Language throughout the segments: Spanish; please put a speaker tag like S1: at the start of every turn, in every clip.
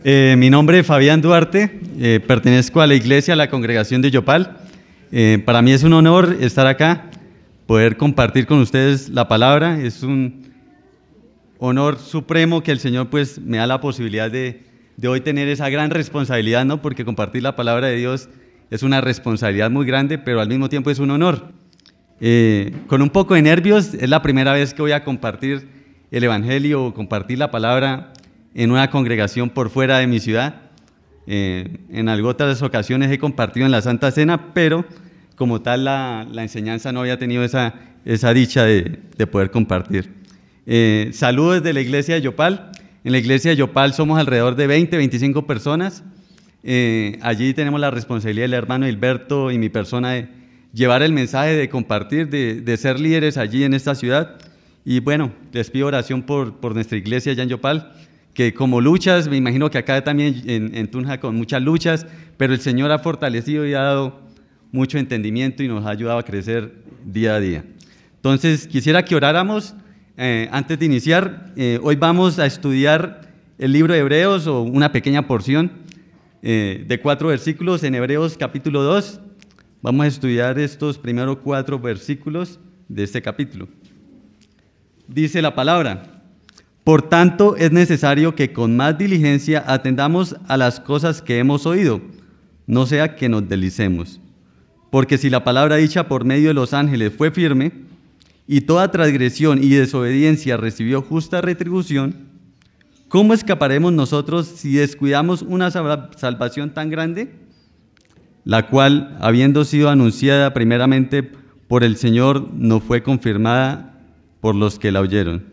S1: Mi nombre es Fabián Duarte, pertenezco a la iglesia, a la congregación de Yopal. Para mí es un honor estar acá, poder compartir con ustedes la palabra. Es un honor supremo que el Señor pues me da la posibilidad de hoy tener esa gran responsabilidad, ¿no? Porque compartir la palabra de Dios es una responsabilidad muy grande, pero al mismo tiempo es un honor. Con un poco de nervios, es la primera vez que voy a compartir el Evangelio o compartir la palabra en una congregación por fuera de mi ciudad. En algunas otras ocasiones he compartido en la Santa Cena, pero como tal la enseñanza no había tenido esa dicha de poder compartir. Saludos desde la iglesia de Yopal. En la iglesia de Yopal somos alrededor de 20-25 personas. Allí tenemos la responsabilidad del hermano Hilberto y mi persona de llevar el mensaje, de compartir, de ser líderes allí en esta ciudad. Y bueno, les pido oración por nuestra iglesia allá en Yopal, que como luchas, me imagino que acá también en Tunja con muchas luchas, pero el Señor ha fortalecido y ha dado mucho entendimiento y nos ha ayudado a crecer día a día. Entonces, quisiera que oráramos antes de iniciar. Hoy vamos a estudiar el libro de Hebreos, o una pequeña porción de 4 versículos en Hebreos capítulo 2. Vamos a estudiar estos primeros 4 versículos de este capítulo. Dice la palabra: por tanto, es necesario que con más diligencia atendamos a las cosas que hemos oído, no sea que nos deslicemos. Porque si la palabra dicha por medio de los ángeles fue firme, y toda transgresión y desobediencia recibió justa retribución, ¿cómo escaparemos nosotros si descuidamos una salvación tan grande? La cual, habiendo sido anunciada primeramente por el Señor, no fue confirmada por los que la oyeron.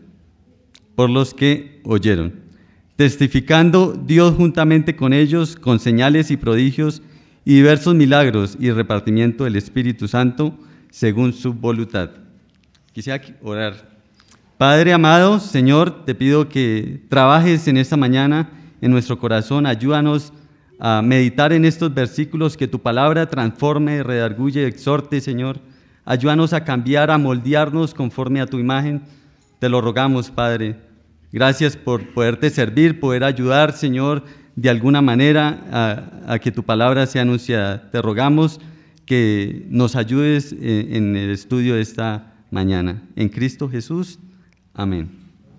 S1: Testificando Dios juntamente con ellos, con señales y prodigios y diversos milagros y repartimiento del Espíritu Santo según su voluntad. Quisiera orar. Padre amado, Señor, te pido que trabajes en esta mañana en nuestro corazón. Ayúdanos a meditar en estos versículos, que tu palabra transforme, redarguye, exhorte, Señor. Ayúdanos a cambiar, a moldearnos conforme a tu imagen. Te lo rogamos, Padre. Gracias por poderte servir, poder ayudar, Señor, de alguna manera a que tu palabra sea anunciada. Te rogamos que nos ayudes en el estudio de esta mañana. En Cristo Jesús. Amén.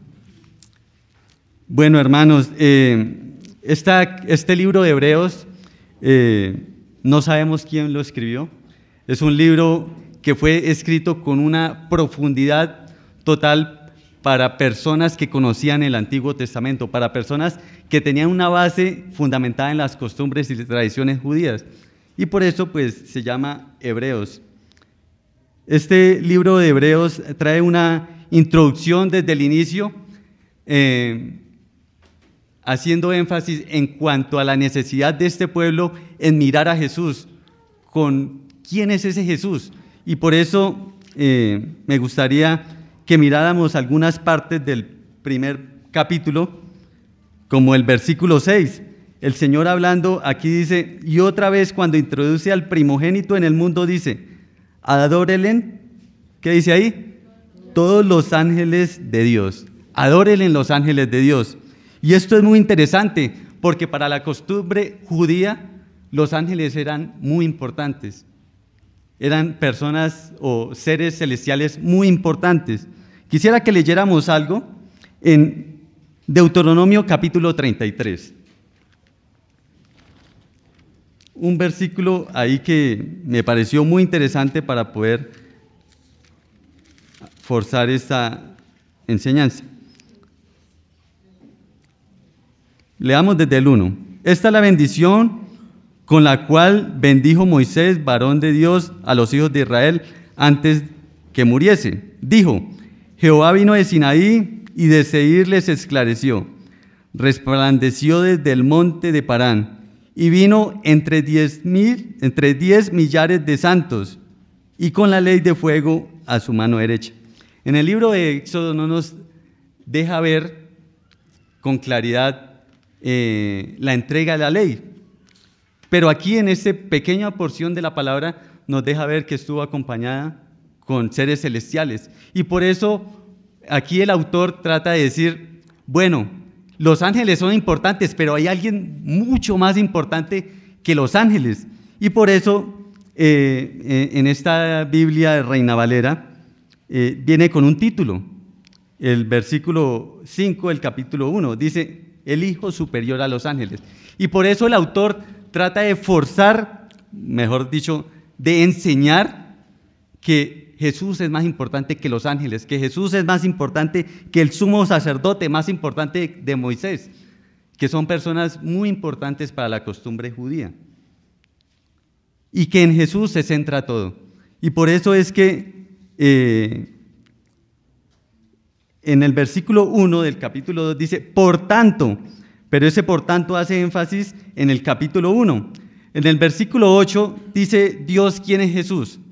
S1: Bueno, hermanos, este libro de Hebreos, no sabemos quién lo escribió. Es un libro que fue escrito con una profundidad total para personas que conocían el Antiguo Testamento, para personas que tenían una base fundamentada en las costumbres y tradiciones judías. Y por eso, pues, se llama Hebreos. Este libro de Hebreos trae una introducción desde el inicio, haciendo énfasis en cuanto a la necesidad de este pueblo en mirar a Jesús. ¿Con quién es ese Jesús? Y por eso me gustaría que miráramos algunas partes del primer capítulo, como el versículo 6. El Señor hablando aquí dice, y otra vez cuando introduce al primogénito en el mundo dice, adórenle, ¿qué dice ahí? Todos los ángeles de Dios. Adórenle los ángeles de Dios. Y esto es muy interesante, porque para la costumbre judía, los ángeles eran muy importantes. Eran personas o seres celestiales muy importantes. Quisiera que leyéramos algo en Deuteronomio capítulo 33. Un versículo ahí que me pareció muy interesante para poder forzar esta enseñanza. Leamos desde el 1. Esta es la bendición con la cual bendijo Moisés, varón de Dios, a los hijos de Israel antes que muriese. Dijo, Jehová vino de Sinaí y de Seir les esclareció. Resplandeció desde el monte de Parán y vino entre 10 millares de santos y con la ley de fuego a su mano derecha. En el libro de Éxodo no nos deja ver con claridad la entrega de la ley, pero aquí en esta pequeña porción de la palabra nos deja ver que estuvo acompañada con seres celestiales. Y por eso aquí el autor trata de decir, bueno, Los ángeles son importantes, pero hay alguien mucho más importante que los ángeles. Y por eso, en esta Biblia de Reina Valera, viene con un título. El versículo 5 del capítulo 1 dice, el Hijo superior a los ángeles. Y por eso el autor trata de forzar, mejor dicho, de enseñar que Jesús es más importante que los ángeles, que Jesús es más importante que el sumo sacerdote, más importante de Moisés, que son personas muy importantes para la costumbre judía. Y que en Jesús se centra todo. Y por eso es que en el versículo 1 del capítulo 2 dice, por tanto, pero ese por tanto hace énfasis en el capítulo 1. En el versículo 8 dice, Dios, ¿quién es Jesús?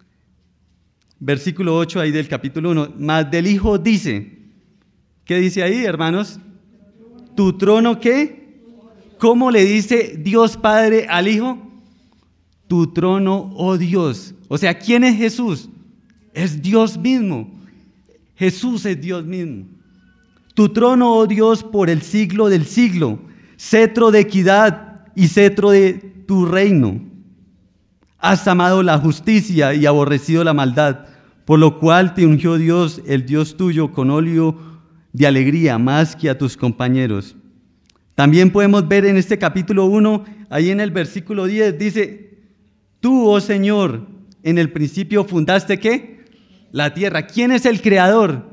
S1: Versículo 8 ahí del capítulo 1, más del Hijo dice, ¿qué dice ahí, hermanos? ¿Tu trono qué? ¿Cómo le dice Dios Padre al Hijo? Tu trono, oh Dios. O sea, ¿quién es Jesús? Es Dios mismo. Jesús es Dios mismo. Tu trono, oh Dios, por el siglo del siglo, cetro de equidad y cetro de tu reino. Has amado la justicia y aborrecido la maldad, por lo cual te ungió Dios, el Dios tuyo, con óleo de alegría, más que a tus compañeros. También podemos ver en este capítulo 1, ahí en el versículo 10, dice, tú, oh Señor, en el principio fundaste, ¿qué? La tierra. ¿Quién es el creador?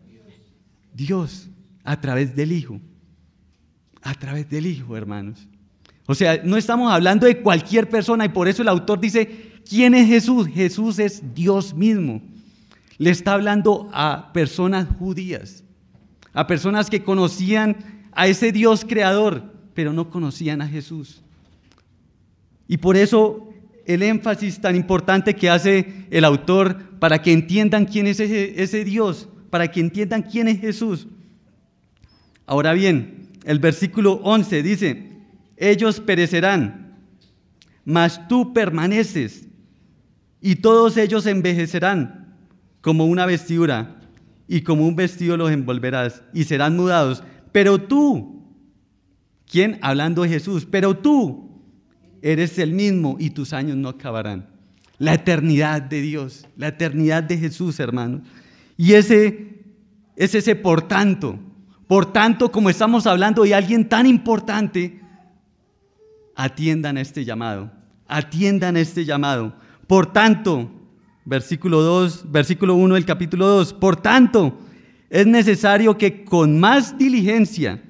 S1: Dios, a través del Hijo. A través del Hijo, hermanos. O sea, no estamos hablando de cualquier persona y por eso el autor dice, ¿quién es Jesús? Jesús es Dios mismo. Le está hablando a personas judías, a personas que conocían a ese Dios creador, pero no conocían a Jesús. Y por eso el énfasis tan importante que hace el autor para que entiendan quién es ese Dios, para que entiendan quién es Jesús. Ahora bien, el versículo 11 dice, ellos perecerán, mas tú permaneces, y todos ellos envejecerán como una vestidura, y como un vestido los envolverás, y serán mudados. Pero tú, ¿quién? Hablando de Jesús, pero tú eres el mismo y tus años no acabarán. La eternidad de Dios, la eternidad de Jesús, hermanos. Y ese es ese por tanto, como estamos hablando de alguien tan importante, atiendan a este llamado, atiendan a este llamado. Por tanto, versículo 1 del capítulo 2, por tanto, es necesario que con más diligencia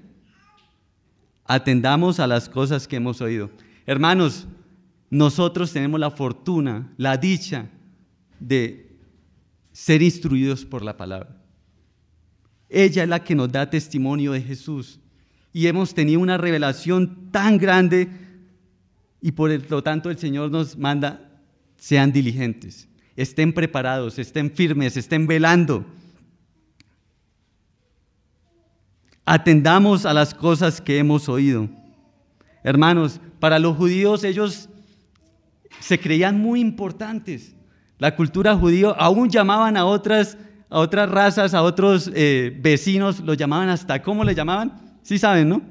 S1: atendamos a las cosas que hemos oído. Hermanos, nosotros tenemos la fortuna, la dicha de ser instruidos por la palabra. Ella es la que nos da testimonio de Jesús y hemos tenido una revelación tan grande y por lo tanto el Señor nos manda, sean diligentes, estén preparados, estén firmes, estén velando. Atendamos a las cosas que hemos oído. Hermanos, para los judíos ellos se creían muy importantes. La cultura judía aún llamaban a otras razas, a otros vecinos, los llamaban hasta, ¿cómo le llamaban? Sí saben, ¿no?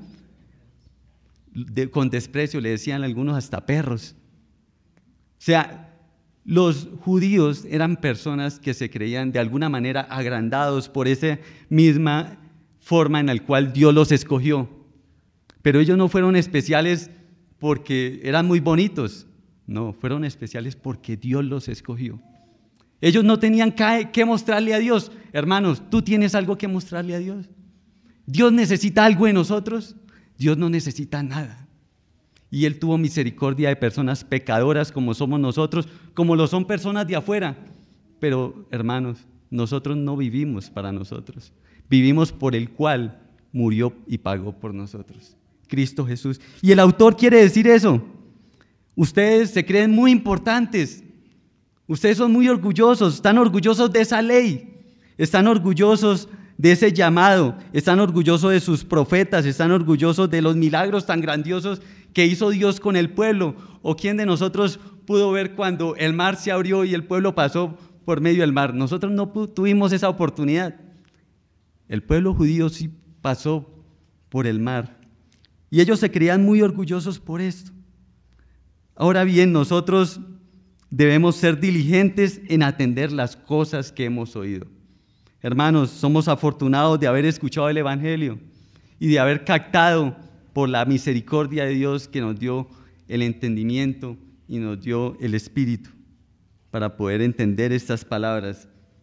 S1: Con desprecio le decían algunos hasta perros. O sea, los judíos eran personas que se creían de alguna manera agrandados por esa misma forma en la cual Dios los escogió. Pero ellos no fueron especiales porque eran muy bonitos, no, fueron especiales porque Dios los escogió. Ellos no tenían que mostrarle a Dios. Hermanos, ¿tú tienes algo que mostrarle a Dios? ¿Dios necesita algo de nosotros? Dios no necesita nada. Y Él tuvo misericordia de personas pecadoras como somos nosotros, como lo son personas de afuera. Pero, hermanos, nosotros no vivimos para nosotros. Vivimos por el cual murió y pagó por nosotros, Cristo Jesús. Y el autor quiere decir eso. Ustedes se creen muy importantes. Ustedes son muy orgullosos, están orgullosos de esa ley, están orgullosos de ese llamado, están orgullosos de sus profetas, están orgullosos de los milagros tan grandiosos que hizo Dios con el pueblo. ¿O quién de nosotros pudo ver cuando el mar se abrió y el pueblo pasó por medio del mar? Nosotros no tuvimos esa oportunidad. El pueblo judío sí pasó por el mar. Y ellos se creían muy orgullosos por esto. Ahora bien, nosotros debemos ser diligentes en atender las cosas que hemos oído. Hermanos, somos afortunados de haber escuchado el Evangelio y de haber captado por la misericordia de Dios que nos dio el entendimiento y nos dio el Espíritu para poder entender estas palabras.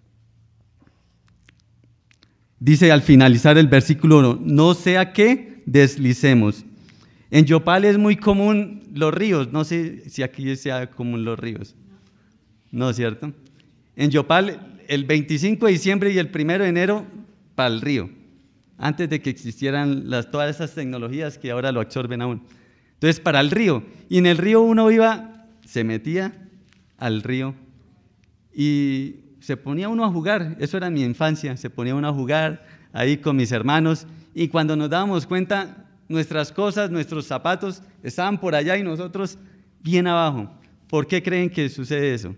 S1: Dice al finalizar el versículo 1, no sea que deslicemos. En Yopal es muy común los ríos, no sé si aquí sea común los ríos, ¿no es cierto? En Yopal el 25 de diciembre y el 1 de enero para el río, antes de que existieran todas esas tecnologías que ahora lo absorben aún. Entonces para el río, y en el río uno iba, se metía al río y se ponía uno a jugar, eso era mi infancia, se ponía uno a jugar ahí con mis hermanos y cuando nos dábamos cuenta nuestras cosas, nuestros zapatos estaban por allá y nosotros bien abajo. ¿Por qué creen que sucede eso?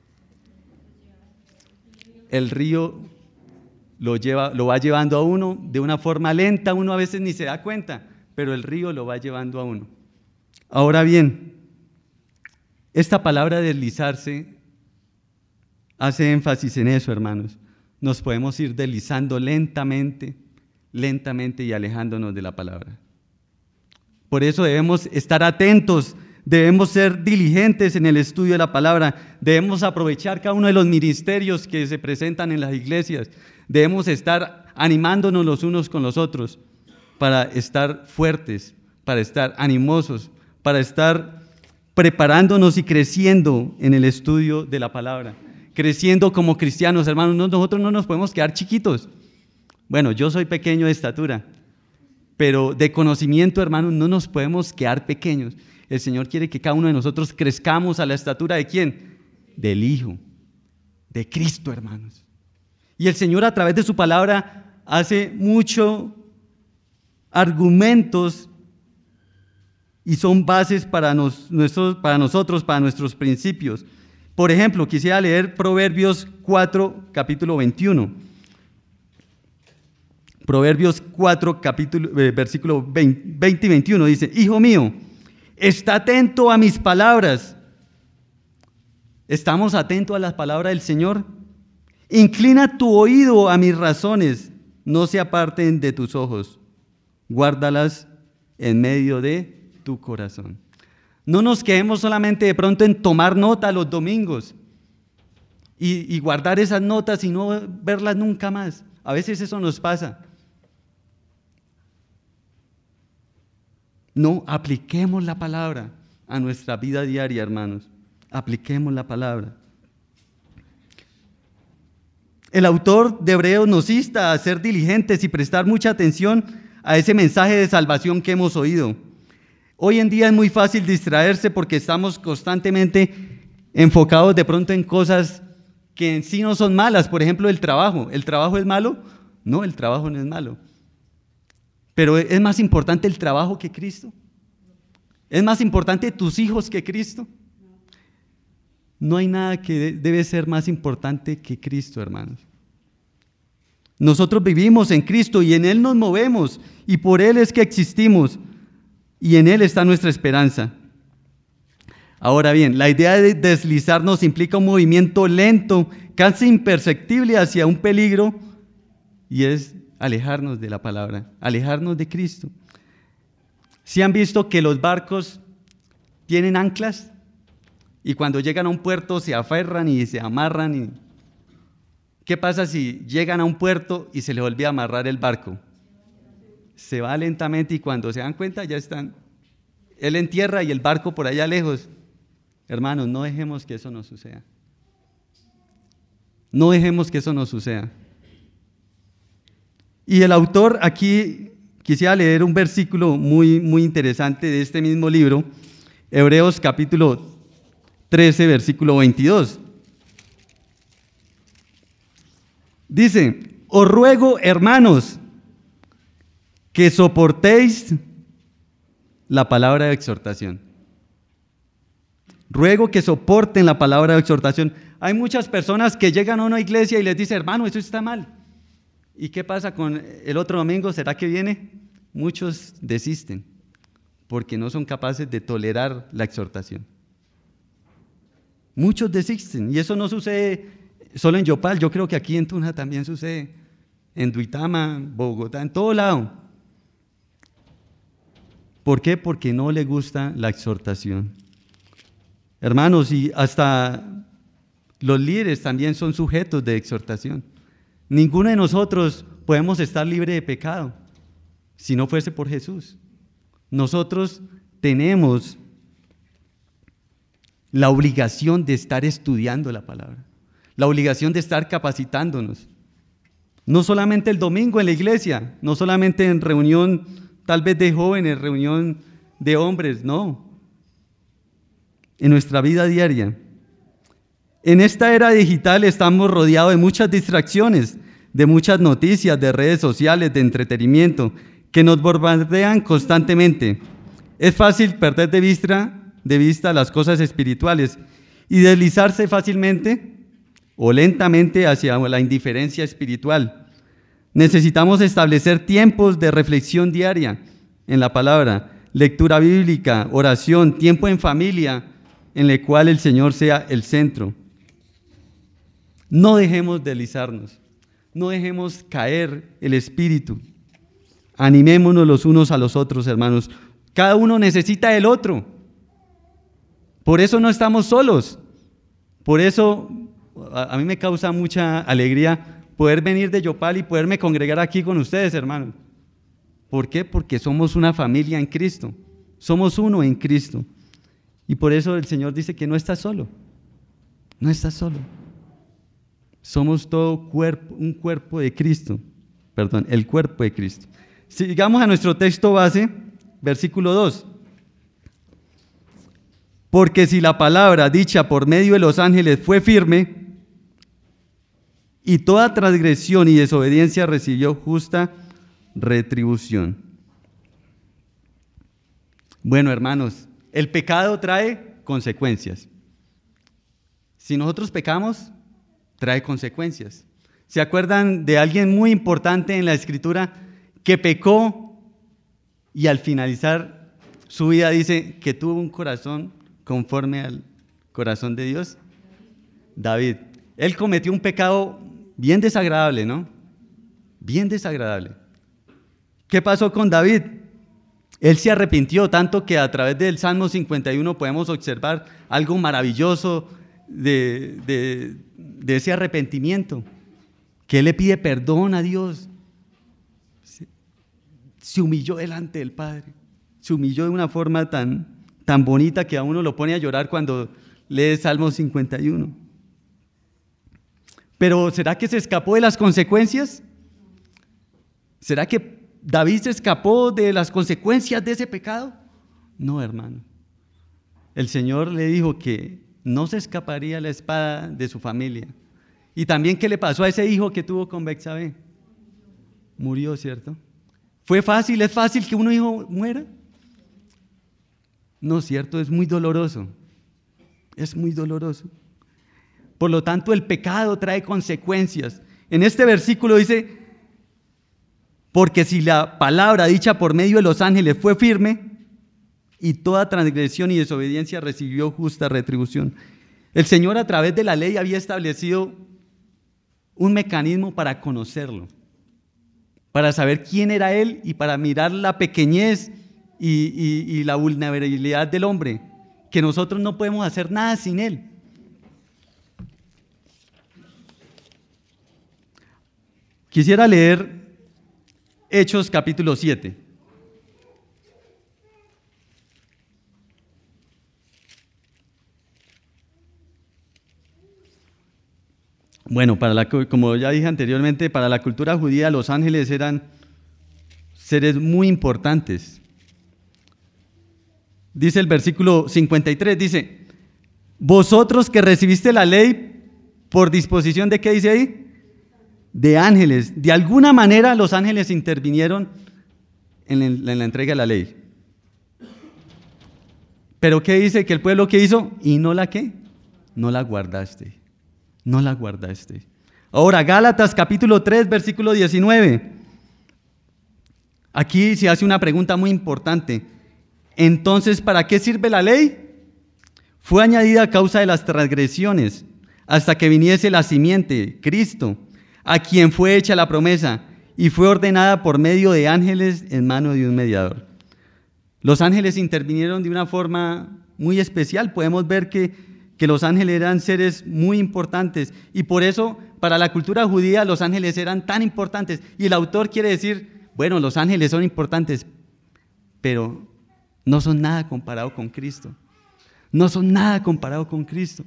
S1: El río lo va llevando a uno de una forma lenta, uno a veces ni se da cuenta, pero el río lo va llevando a uno. Ahora bien, esta palabra deslizarse hace énfasis en eso, hermanos. Nos podemos ir deslizando lentamente y alejándonos de la palabra. Por eso debemos estar atentos, debemos ser diligentes en el estudio de la palabra, debemos aprovechar cada uno de los ministerios que se presentan en las iglesias, debemos estar animándonos los unos con los otros para estar fuertes, para estar animosos, para estar preparándonos y creciendo en el estudio de la palabra, creciendo como cristianos, hermanos. Nosotros no nos podemos quedar chiquitos. Bueno, yo soy pequeño de estatura, pero de conocimiento, hermanos, no nos podemos quedar pequeños. El Señor quiere que cada uno de nosotros crezcamos a la estatura ¿de quién? Del Hijo, de Cristo, hermanos. Y el Señor a través de su palabra hace muchos argumentos y son bases para nosotros, para nuestros principios. Por ejemplo, quisiera leer Proverbios 4, capítulo 21. Proverbios 4, versículo 20 y 21 dice, Hijo mío, está atento a mis palabras. ¿Estamos atentos a las palabras del Señor? Inclina tu oído a mis razones, no se aparten de tus ojos. Guárdalas en medio de tu corazón. No nos quedemos solamente de pronto en tomar nota los domingos y guardar esas notas y no verlas nunca más. A veces eso nos pasa. No, apliquemos la palabra a nuestra vida diaria, hermanos. Apliquemos la palabra. El autor de Hebreos nos insta a ser diligentes y prestar mucha atención a ese mensaje de salvación que hemos oído. Hoy en día es muy fácil distraerse porque estamos constantemente enfocados de pronto en cosas que en sí no son malas. Por ejemplo, el trabajo. ¿El trabajo es malo? No, el trabajo no es malo. Pero ¿es más importante el trabajo que Cristo? ¿Es más importante tus hijos que Cristo? No hay nada que debe ser más importante que Cristo, hermanos. Nosotros vivimos en Cristo y en Él nos movemos y por Él es que existimos y en Él está nuestra esperanza. Ahora bien, la idea de deslizarnos implica un movimiento lento, casi imperceptible hacia un peligro y es alejarnos de la palabra, alejarnos de Cristo. ¿Sí han visto que los barcos tienen anclas? Y cuando llegan a un puerto se aferran y se amarran. ¿Qué pasa si llegan a un puerto y se les olvida amarrar el barco? Se va lentamente y cuando se dan cuenta ya están él en tierra y el barco por allá lejos. Hermanos, no dejemos que eso nos suceda. No dejemos que eso nos suceda. Y el autor aquí, quisiera leer un versículo muy, muy interesante de este mismo libro, Hebreos capítulo 13, versículo 22. Dice, os ruego, hermanos, que soportéis la palabra de exhortación. Ruego que soporten la palabra de exhortación. Hay muchas personas que llegan a una iglesia y les dice, hermano, eso está mal. ¿Y qué pasa con el otro domingo? ¿Será que viene? muchos desisten porque no son capaces de tolerar la exhortación. Muchos desisten, y eso no sucede solo en Yopal, yo creo que aquí en Tunja también sucede, en Duitama, Bogotá, en todo lado. ¿Por qué? Porque no le gusta la exhortación. Hermanos, y hasta los líderes también son sujetos de exhortación. Ninguno de nosotros podemos estar libre de pecado si no fuese por Jesús. Nosotros tenemos la obligación de estar estudiando la palabra, la obligación de estar capacitándonos. No solamente el domingo en la iglesia, no solamente en reunión tal vez de jóvenes, reunión de hombres, no. En nuestra vida diaria. En esta era digital estamos rodeados de muchas distracciones, de muchas noticias, de redes sociales, de entretenimiento, que nos bombardean constantemente. Es fácil perder de vista las cosas espirituales y deslizarse fácilmente o lentamente hacia la indiferencia espiritual. Necesitamos establecer tiempos de reflexión diaria en la palabra, lectura bíblica, oración, tiempo en familia, en el cual el Señor sea el centro. No dejemos deslizarnos, no dejemos caer el espíritu. Animémonos los unos a los otros, hermanos. Cada uno necesita del otro. Por eso no estamos solos. Por eso a mí me causa mucha alegría poder venir de Yopal y poderme congregar aquí con ustedes, hermanos. ¿Por qué? Porque somos una familia en Cristo. Somos uno en Cristo. Y por eso el Señor dice que no estás solo. No estás solo. Somos todo un cuerpo de Cristo. Perdón, el cuerpo de Cristo. Sigamos a nuestro texto base, versículo 2. Porque si la palabra dicha por medio de los ángeles fue firme, y toda transgresión y desobediencia recibió justa retribución. Bueno, hermanos, el pecado trae consecuencias. Si nosotros pecamos, trae consecuencias. ¿Se acuerdan de alguien muy importante en la Escritura que pecó y al finalizar su vida dice que tuvo un corazón conforme al corazón de Dios? David. Él cometió un pecado bien desagradable, ¿no? Bien desagradable. ¿Qué pasó con David? Él se arrepintió tanto que a través del Salmo 51 podemos observar algo maravilloso de ese arrepentimiento, que él le pide perdón a Dios. Se humilló delante del Padre, se humilló de una forma tan bonita que a uno lo pone a llorar cuando lee Salmo 51. Pero ¿será que se escapó de las consecuencias? ¿Será que David se escapó de las consecuencias de ese pecado? No, hermano. El Señor le dijo que no se escaparía la espada de su familia. Y también, ¿qué le pasó a ese hijo que tuvo con Betsabé? Murió, ¿cierto? ¿Es fácil que un hijo muera? No, ¿cierto? Es muy doloroso. Es muy doloroso. Por lo tanto, el pecado trae consecuencias. En este versículo dice, porque si la palabra dicha por medio de los ángeles fue firme, y toda transgresión y desobediencia recibió justa retribución. El Señor a través de la ley había establecido un mecanismo para conocerlo, para saber quién era Él y para mirar la pequeñez y la vulnerabilidad del hombre, que nosotros no podemos hacer nada sin Él. Quisiera leer Hechos capítulo 7. Bueno, como ya dije anteriormente, para la cultura judía los ángeles eran seres muy importantes. Dice el versículo 53, dice, vosotros que recibiste la ley por disposición de, ¿qué dice ahí? De ángeles. De alguna manera los ángeles intervinieron en la entrega de la ley. Pero ¿qué dice que el pueblo que hizo? ¿Y no la qué? No la guardaste. No la guardaste. Ahora, Gálatas capítulo 3, versículo 19. Aquí se hace una pregunta muy importante. Entonces, ¿para qué sirve la ley? Fue añadida a causa de las transgresiones, hasta que viniese la simiente, Cristo, a quien fue hecha la promesa, y fue ordenada por medio de ángeles en mano de un mediador. Los ángeles intervinieron de una forma muy especial. Podemos ver que los ángeles eran seres muy importantes, y por eso para la cultura judía los ángeles eran tan importantes. Y el autor quiere decir, bueno, los ángeles son importantes, pero no son nada comparado con Cristo. No son nada comparado con Cristo.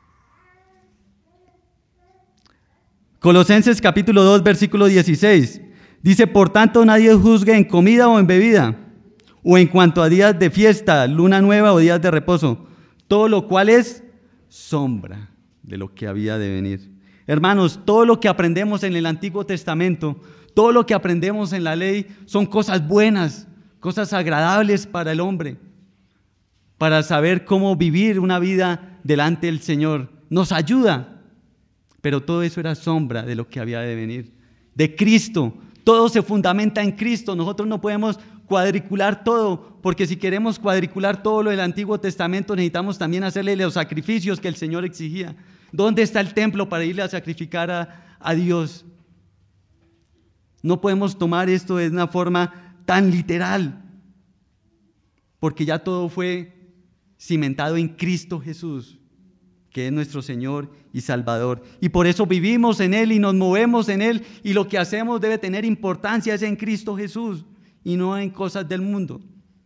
S1: Colosenses capítulo 2, versículo 16. Dice, por tanto, nadie juzgue en comida o en bebida, o en cuanto a días de fiesta, luna nueva o días de reposo, todo lo cual es sombra de lo que había de venir. Hermanos, todo lo que aprendemos en el Antiguo Testamento, todo lo que aprendemos en la ley, son cosas buenas, cosas agradables para el hombre, para saber cómo vivir una vida delante del Señor. Nos ayuda, pero todo eso era sombra de lo que había de venir, de Cristo. Todo se fundamenta en Cristo. Nosotros no podemos cuadricular todo, porque si queremos cuadricular todo lo del Antiguo Testamento, necesitamos también hacerle los sacrificios que el Señor exigía. ¿Dónde está el templo para irle a sacrificar a Dios? No podemos tomar esto de una forma tan literal, porque ya todo fue cimentado en Cristo Jesús, que es nuestro Señor y Salvador. Y por eso vivimos en Él y nos movemos en Él, y lo que hacemos debe tener importancia es en Cristo Jesús y no en cosas del mundo.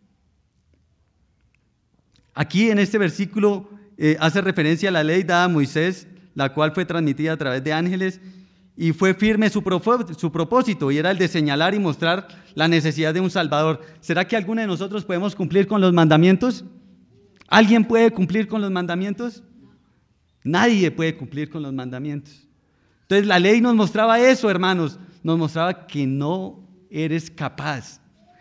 S1: Aquí en este versículo hace referencia a la ley dada a Moisés, la cual fue transmitida a través de ángeles, y fue firme su propósito, y era el de señalar y mostrar la necesidad de un Salvador. ¿Será que alguno de nosotros podemos cumplir con los mandamientos? ¿Alguien puede cumplir con los mandamientos? Nadie puede cumplir con los mandamientos. Entonces la ley nos mostraba eso, hermanos, nos mostraba que no eres capaz,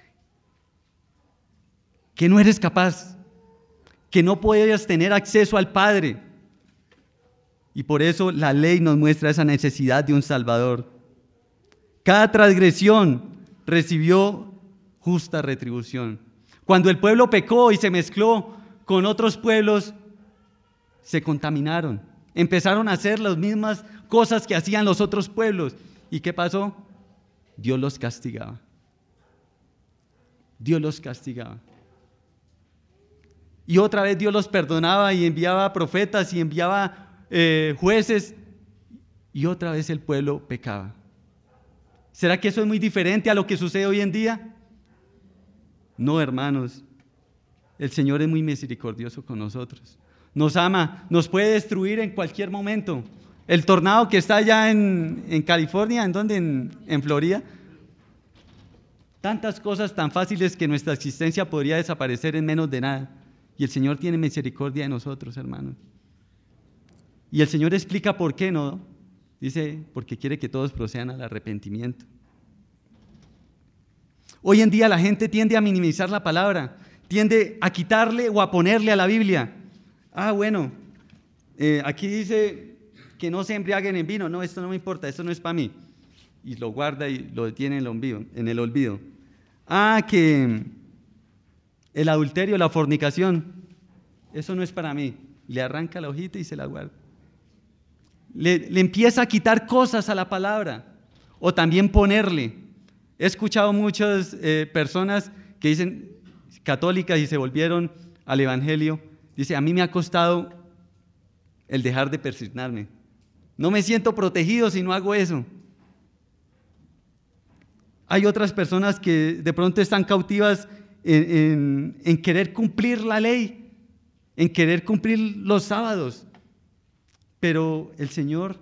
S1: que no eres capaz, que no podías tener acceso al Padre. Y por eso la ley nos muestra esa necesidad de un Salvador. Cada transgresión recibió justa retribución. Cuando el pueblo pecó y se mezcló con otros pueblos, se contaminaron. Empezaron a hacer las mismas cosas que hacían los otros pueblos. ¿Y qué pasó? Dios los castigaba. Dios los castigaba. Y otra vez Dios los perdonaba y enviaba profetas y enviaba jueces, y otra vez el pueblo pecaba. ¿Será que eso es muy diferente a lo que sucede hoy en día? No, hermanos. El Señor es muy misericordioso con nosotros. Nos ama, nos puede destruir en cualquier momento. El tornado que está allá en California, ¿en dónde? En Florida. Tantas cosas tan fáciles que nuestra existencia podría desaparecer en menos de nada. Y el Señor tiene misericordia de nosotros, hermanos. Y el Señor explica por qué, ¿no? Dice, porque quiere que todos procedan al arrepentimiento. Hoy en día la gente tiende a minimizar la palabra, tiende a quitarle o a ponerle a la Biblia. Bueno, aquí dice que no se embriaguen en vino. No, esto no me importa, esto no es para mí. Y lo guarda y lo detiene en el olvido. Que el adulterio, la fornicación, eso no es para mí. Le arranca la hojita y se la guarda. Le empieza a quitar cosas a la palabra, o también ponerle. He escuchado muchas personas que dicen católicas y se volvieron al evangelio. Dice, a mí me ha costado el dejar de persignarme. No me siento protegido si no hago eso. Hay otras personas que de pronto están cautivas en querer cumplir la ley, en querer cumplir los sábados. Pero el Señor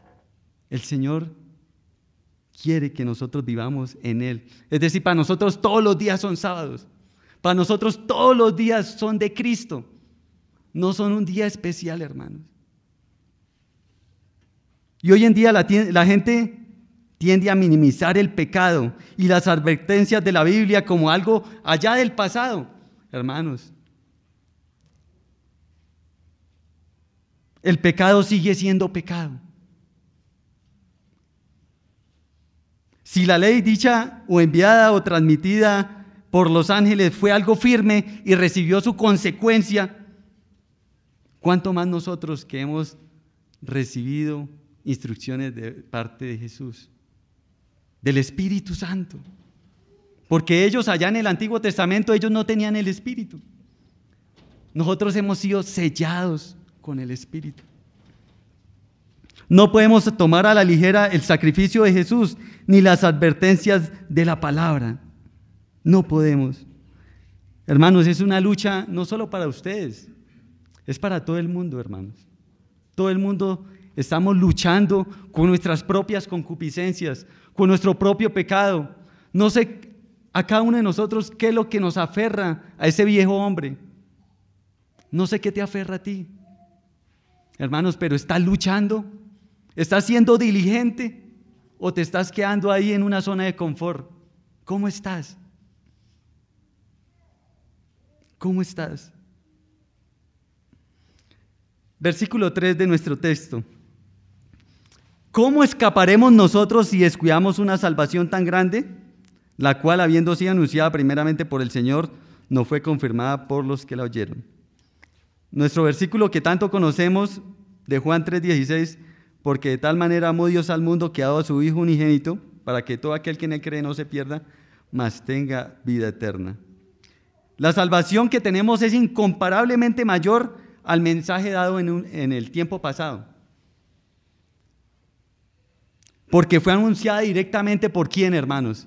S1: quiere que nosotros vivamos en Él. Es decir, para nosotros todos los días son sábados. Para nosotros todos los días son de Cristo. No son un día especial, hermanos. Y hoy en día la gente tiende a minimizar el pecado y las advertencias de la Biblia como algo allá del pasado. Hermanos, el pecado sigue siendo pecado. Si la ley dicha o enviada o transmitida por los ángeles fue algo firme y recibió su consecuencia, ¿cuánto más nosotros que hemos recibido instrucciones de parte de Jesús, del Espíritu Santo? Porque ellos allá en el Antiguo Testamento, ellos no tenían el Espíritu. Nosotros hemos sido sellados con el Espíritu. No podemos tomar a la ligera el sacrificio de Jesús ni las advertencias de la palabra. No podemos. Hermanos, es una lucha no solo para ustedes, es para todo el mundo, hermanos. Todo el mundo estamos luchando con nuestras propias concupiscencias, con nuestro propio pecado. No sé a cada uno de nosotros qué es lo que nos aferra a ese viejo hombre. No sé qué te aferra a ti. Hermanos, pero ¿estás luchando? ¿Estás siendo diligente? ¿O te estás quedando ahí en una zona de confort? ¿Cómo estás? ¿Cómo estás? Versículo 3 de nuestro texto. ¿Cómo escaparemos nosotros si descuidamos una salvación tan grande, la cual, habiendo sido anunciada primeramente por el Señor, no fue confirmada por los que la oyeron? Nuestro versículo que tanto conocemos de Juan 3:16, porque de tal manera amó Dios al mundo que ha dado a su Hijo unigénito, para que todo aquel que en él cree no se pierda, mas tenga vida eterna. La salvación que tenemos es incomparablemente mayor al mensaje dado en el tiempo pasado. Porque fue anunciada directamente ¿por quién, hermanos?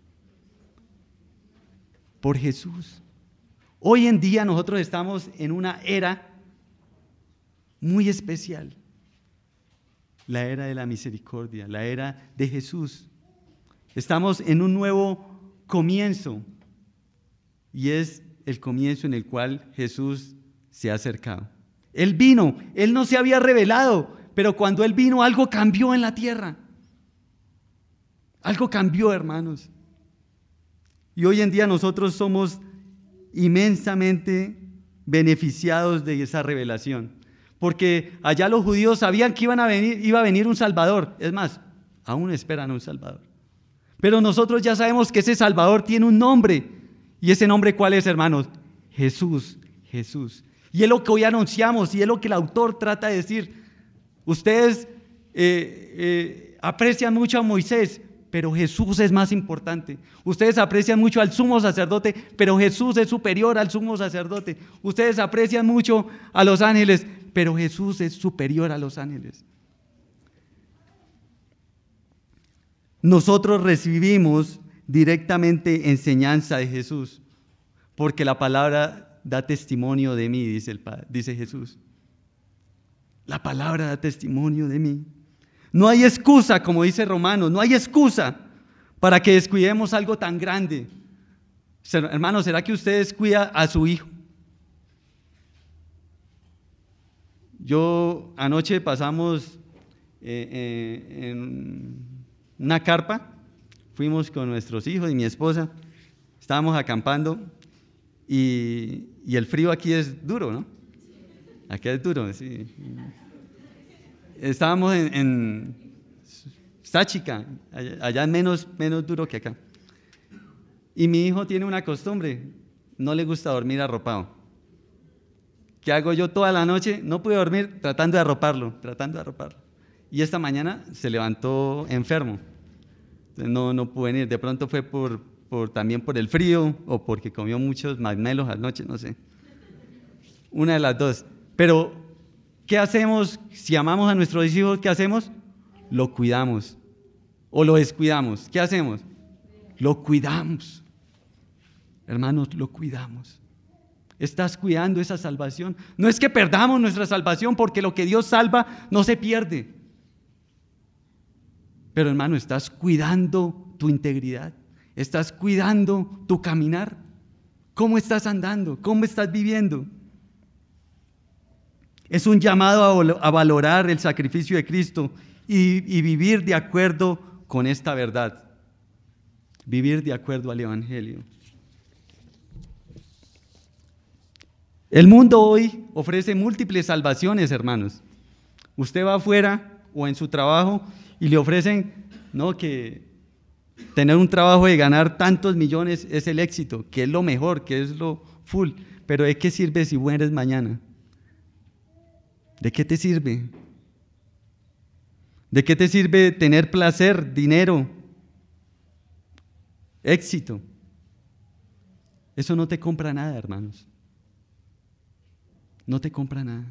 S1: Por Jesús. Hoy en día nosotros estamos en una era muy especial. La era de la misericordia, la era de Jesús. Estamos en un nuevo comienzo y es el comienzo en el cual Jesús se ha acercado. Él vino, Él no se había revelado, pero cuando Él vino algo cambió en la tierra. Algo cambió, hermanos. Y hoy en día nosotros somos inmensamente beneficiados de esa revelación. Porque allá los judíos sabían que iba a venir un Salvador. Es más, aún esperan un Salvador. Pero nosotros ya sabemos que ese Salvador tiene un nombre. ¿Y ese nombre cuál es, hermanos? Jesús, Jesús. Y es lo que hoy anunciamos y es lo que el autor trata de decir. Ustedes aprecian mucho a Moisés, pero Jesús es más importante. Ustedes aprecian mucho al sumo sacerdote, pero Jesús es superior al sumo sacerdote. Ustedes aprecian mucho a los ángeles, pero Jesús es superior a los ángeles. Nosotros recibimos directamente enseñanza de Jesús, porque la palabra da testimonio de mí, dice Jesús. La palabra da testimonio de mí. No hay excusa, como dice Romanos, no hay excusa para que descuidemos algo tan grande. Hermanos, ¿será que usted descuida a su hijo? Anoche pasamos en una carpa, fuimos con nuestros hijos y mi esposa, estábamos acampando y el frío aquí es duro, ¿no? Aquí es duro, sí. Estábamos en Sáchica, allá es menos duro que acá. Y mi hijo tiene una costumbre, no le gusta dormir arropado. ¿Qué hago yo toda la noche? No pude dormir tratando de arroparlo. Y esta mañana se levantó enfermo. No pude venir. De pronto fue también por el frío o porque comió muchos marshmallows anoche, no sé. Una de las dos. Pero, ¿qué hacemos? Si amamos a nuestros hijos, ¿qué hacemos? Lo cuidamos o lo descuidamos. ¿Qué hacemos? Lo cuidamos. Hermanos, lo cuidamos. ¿Estás cuidando esa salvación? No es que perdamos nuestra salvación, porque lo que Dios salva no se pierde. Pero, hermano, ¿estás cuidando tu integridad? ¿Estás cuidando tu caminar? ¿Cómo estás andando? ¿Cómo estás viviendo? Es un llamado a valorar el sacrificio de Cristo y vivir de acuerdo con esta verdad. Vivir de acuerdo al Evangelio. El mundo hoy ofrece múltiples salvaciones, hermanos. Usted va afuera o en su trabajo y le ofrecen, no, que Tener un trabajo de ganar tantos millones es el éxito, que es lo mejor, que es lo full. Pero ¿de qué sirve si mueres mañana? ¿De qué te sirve? ¿De qué te sirve tener placer, dinero, éxito? Eso no te compra nada, hermanos. No te compra nada.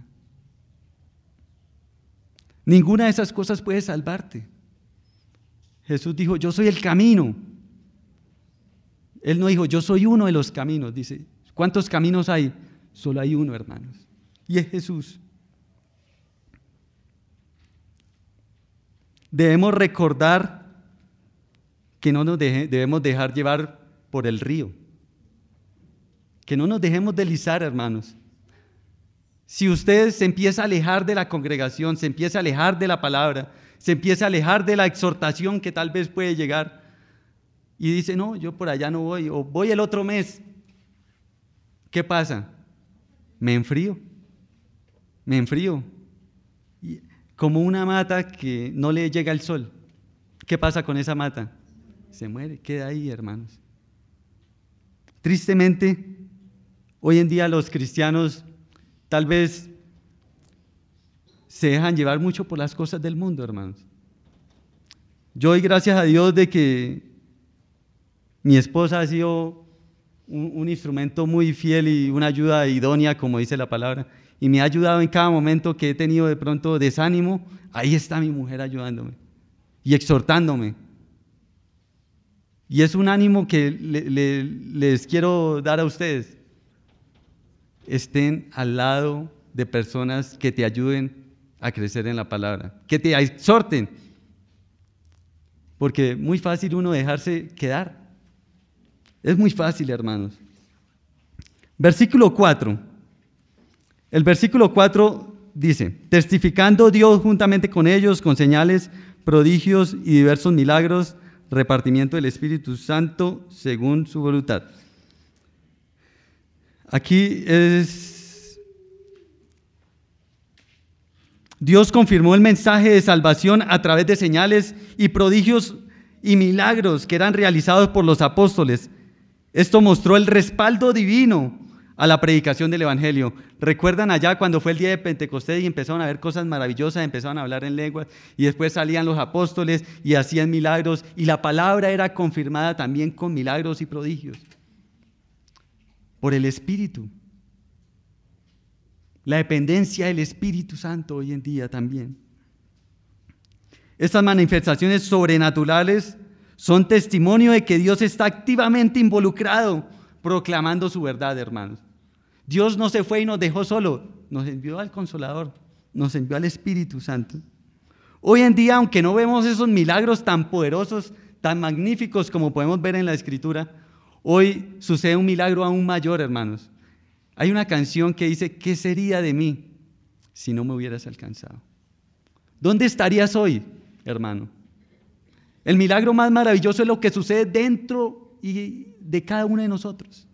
S1: Ninguna de esas cosas puede salvarte. Jesús dijo, yo soy el camino. Él no dijo, yo soy uno de los caminos. Dice, ¿cuántos caminos hay? Solo hay uno, hermanos. Y es Jesús. Debemos recordar que no nos debemos dejar llevar por el río. Que no nos dejemos deslizar, hermanos. Si usted se empieza a alejar de la congregación, se empieza a alejar de la palabra, se empieza a alejar de la exhortación que tal vez puede llegar y dice, no, yo por allá no voy, o voy el otro mes, ¿qué pasa? Me enfrío. Como una mata que no le llega el sol. ¿Qué pasa con esa mata? Se muere, queda ahí, hermanos. Tristemente, hoy en día los cristianos tal vez se dejan llevar mucho por las cosas del mundo, hermanos. Yo doy gracias a Dios de que mi esposa ha sido un instrumento muy fiel y una ayuda idónea, como dice la palabra, y me ha ayudado en cada momento que he tenido de pronto desánimo. Ahí está mi mujer ayudándome y exhortándome. Y es un ánimo que les quiero dar a ustedes. Estén al lado de personas que te ayuden a crecer en la palabra, que te exhorten, porque muy fácil uno dejarse quedar. Es muy fácil, hermanos. Versículo 4. El versículo 4 dice, testificando Dios juntamente con ellos, con señales, prodigios y diversos milagros, repartimiento del Espíritu Santo según su voluntad. Aquí es, Dios confirmó el mensaje de salvación a través de señales y prodigios y milagros que eran realizados por los apóstoles. Esto mostró el respaldo divino a la predicación del Evangelio. ¿Recuerdan allá cuando fue el día de Pentecostés y empezaron a ver cosas maravillosas, empezaron a hablar en lenguas y después salían los apóstoles y hacían milagros y la palabra era confirmada también con milagros y prodigios? Por el Espíritu. La dependencia del Espíritu Santo hoy en día también. Estas manifestaciones sobrenaturales son testimonio de que Dios está activamente involucrado proclamando su verdad, hermanos. Dios no se fue y nos dejó solo, nos envió al Consolador, nos envió al Espíritu Santo. Hoy en día, aunque no vemos esos milagros tan poderosos, tan magníficos como podemos ver en la Escritura, hoy sucede un milagro aún mayor, hermanos. Hay una canción que dice, ¿qué sería de mí si no me hubieras alcanzado? ¿Dónde estarías hoy, hermano? El milagro más maravilloso es lo que sucede dentro y de cada uno de nosotros.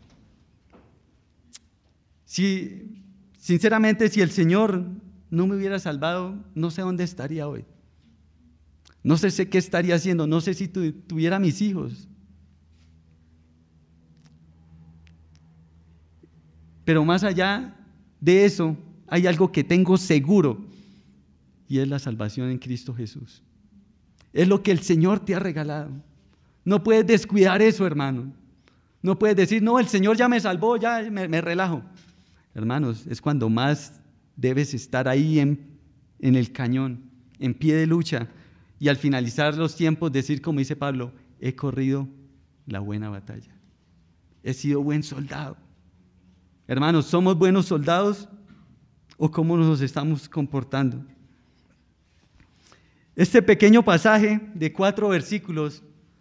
S1: Sinceramente, si el Señor no me hubiera salvado, no sé dónde estaría hoy. No sé qué estaría haciendo, no sé si tuviera mis hijos. Pero más allá de eso, hay algo que tengo seguro y es la salvación en Cristo Jesús. Es lo que el Señor te ha regalado. No puedes descuidar eso, hermano. No puedes decir, no, el Señor ya me salvó, ya me relajo. Hermanos, es cuando más debes estar ahí en el cañón, en pie de lucha, y al finalizar los tiempos decir, como dice Pablo, he corrido la buena batalla. He sido buen soldado. Hermanos, ¿somos buenos soldados o cómo nos estamos comportando? Este pequeño pasaje de 4 versículos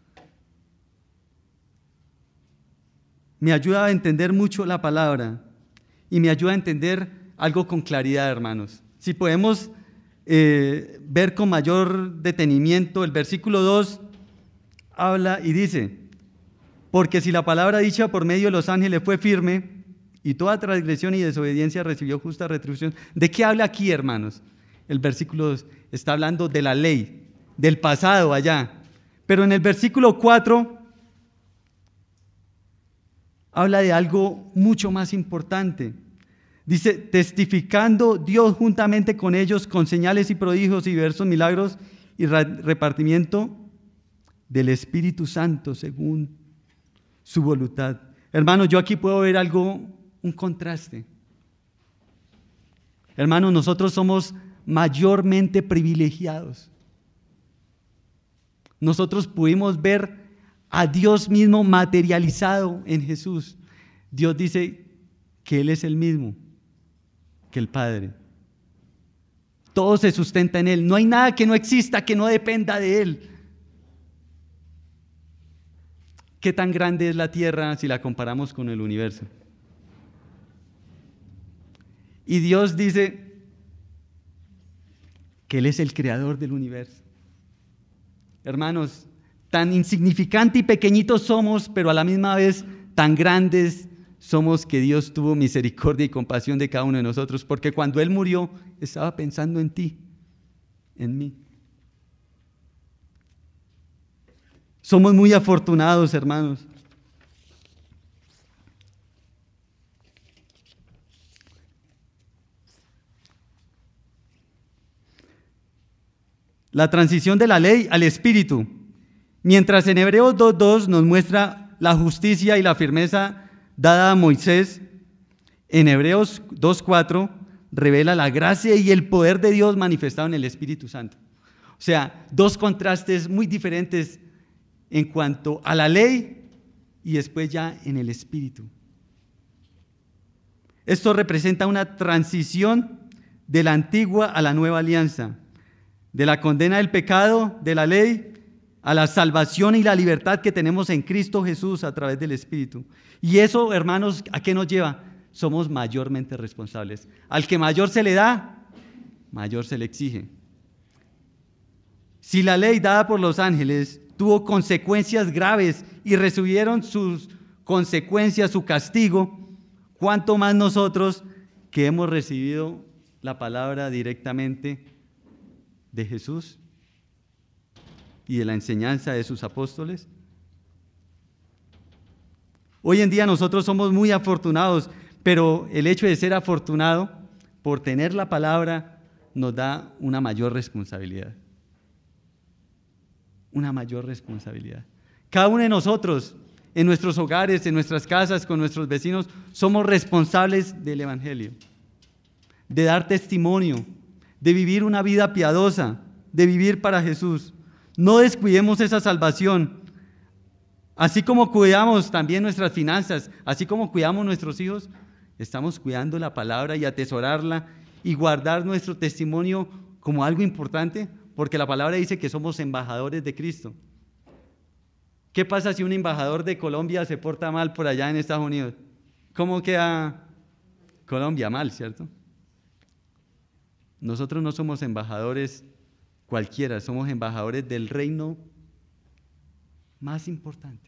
S1: me ayuda a entender mucho la palabra y me ayuda a entender algo con claridad, hermanos. Si podemos ver con mayor detenimiento, el versículo 2 habla y dice, porque si la palabra dicha por medio de los ángeles fue firme y toda transgresión y desobediencia recibió justa retribución. ¿De qué habla aquí, hermanos? El versículo 2 está hablando de la ley, del pasado allá. Pero en el versículo 4 habla de algo mucho más importante. Dice, testificando Dios juntamente con ellos con señales y prodigios y diversos milagros y repartimiento del Espíritu Santo según su voluntad. Hermanos, yo aquí puedo ver un contraste. Hermanos, nosotros somos mayormente privilegiados. Nosotros pudimos ver a Dios mismo materializado en Jesús. Dios dice que Él es el mismo que el Padre. Todo se sustenta en Él. No hay nada que no exista que no dependa de Él. ¿Qué tan grande es la tierra si la comparamos con el universo? Y Dios dice que Él es el creador del universo. Hermanos, tan insignificante y pequeñitos somos, pero a la misma vez tan grandes somos que Dios tuvo misericordia y compasión de cada uno de nosotros, porque cuando Él murió, estaba pensando en ti, en mí. Somos muy afortunados, hermanos. La transición de la ley al Espíritu. Mientras en Hebreos 2:2 nos muestra la justicia y la firmeza dada a Moisés, en Hebreos 2:4 revela la gracia y el poder de Dios manifestado en el Espíritu Santo. O sea, dos contrastes muy diferentes en cuanto a la ley y después ya en el Espíritu. Esto representa una transición de la antigua a la nueva alianza, de la condena del pecado, de la ley, a la salvación y la libertad que tenemos en Cristo Jesús a través del Espíritu. Y eso, hermanos, ¿a qué nos lleva? Somos mayormente responsables. Al que mayor se le da, mayor se le exige. Si la ley dada por los ángeles tuvo consecuencias graves y recibieron sus consecuencias, su castigo, ¿cuánto más nosotros que hemos recibido la palabra directamente de Jesús y de la enseñanza de sus apóstoles? Hoy en día nosotros somos muy afortunados, pero el hecho de ser afortunado por tener la palabra nos da una mayor responsabilidad. Una mayor responsabilidad. Cada uno de nosotros, en nuestros hogares, en nuestras casas, con nuestros vecinos, somos responsables del Evangelio, de dar testimonio, de vivir una vida piadosa, de vivir para Jesús. No descuidemos esa salvación. Así como cuidamos también nuestras finanzas, así como cuidamos nuestros hijos, estamos cuidando la palabra y atesorarla y guardar nuestro testimonio como algo importante, porque la palabra dice que somos embajadores de Cristo. ¿Qué pasa si un embajador de Colombia se porta mal por allá en Estados Unidos? ¿Cómo queda Colombia? Mal, ¿cierto? Nosotros no somos embajadores cualquiera, somos embajadores del reino más importante.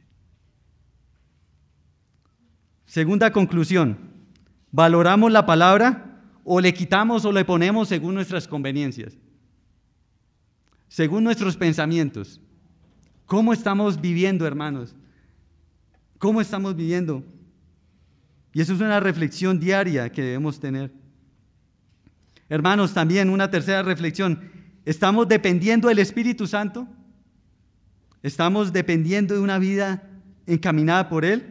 S1: Segunda conclusión, ¿valoramos la palabra o le quitamos o le ponemos según nuestras conveniencias? Según nuestros pensamientos. ¿Cómo estamos viviendo, hermanos? ¿Cómo estamos viviendo? Y eso es una reflexión diaria que debemos tener. Hermanos, también una tercera reflexión. ¿Estamos dependiendo del Espíritu Santo? ¿Estamos dependiendo de una vida encaminada por Él?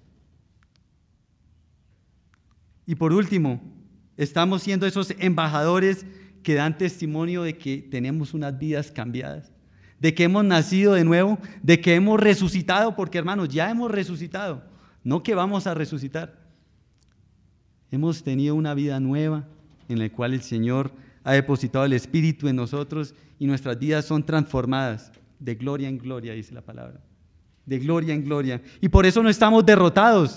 S1: Y por último, ¿estamos siendo esos embajadores que dan testimonio de que tenemos unas vidas cambiadas? De que hemos nacido de nuevo, de que hemos resucitado, porque hermanos, ya hemos resucitado, no que vamos a resucitar. Hemos tenido una vida nueva en la cual el Señor ha depositado el Espíritu en nosotros y nuestras vidas son transformadas de gloria en gloria, dice la palabra, de gloria en gloria. Y por eso no estamos derrotados,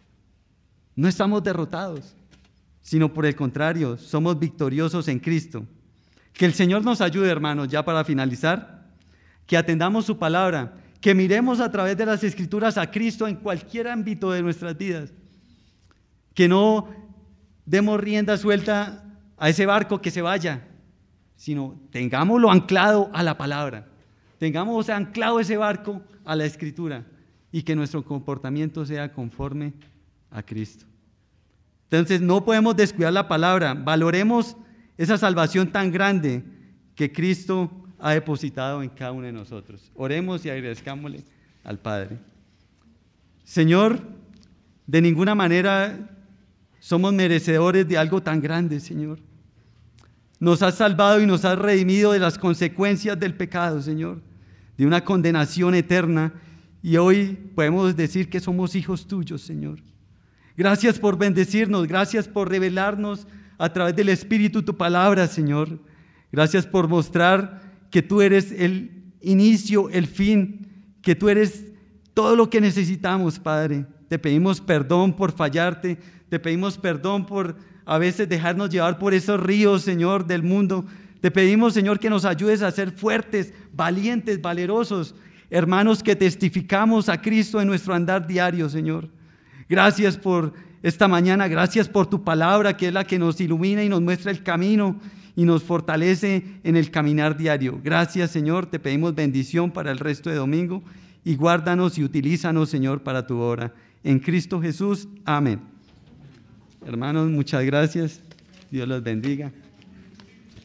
S1: sino por el contrario, somos victoriosos en Cristo. Que el Señor nos ayude, hermanos, ya para finalizar, que atendamos su palabra, que miremos a través de las Escrituras a Cristo en cualquier ámbito de nuestras vidas, que no demos rienda suelta a ese barco que se vaya, sino tengámoslo anclado a la palabra, tengamos anclado ese barco a la Escritura y que nuestro comportamiento sea conforme a Cristo. Entonces no podemos descuidar la palabra, valoremos esa salvación tan grande que Cristo ha depositado en cada uno de nosotros. Oremos y agradezcámosle al Padre. Señor, de ninguna manera somos merecedores de algo tan grande, Señor. Nos has salvado y nos has redimido de las consecuencias del pecado, Señor, de una condenación eterna, y hoy podemos decir que somos hijos tuyos, Señor. Gracias por bendecirnos, gracias por revelarnos a través del Espíritu tu palabra, Señor. Gracias por mostrar que tú eres el inicio, el fin, que tú eres todo lo que necesitamos, Padre. Te pedimos perdón por fallarte, te pedimos perdón por a veces dejarnos llevar por esos ríos, Señor, del mundo. Te pedimos, Señor, que nos ayudes a ser fuertes, valientes, valerosos, hermanos que testificamos a Cristo en nuestro andar diario, Señor. Gracias por esta mañana, gracias por tu palabra, que es la que nos ilumina y nos muestra el camino y nos fortalece en el caminar diario. Gracias, Señor, te pedimos bendición para el resto de domingo y guárdanos y utilízanos, Señor, para tu obra. En Cristo Jesús, amén. Hermanos, muchas gracias. Dios los bendiga.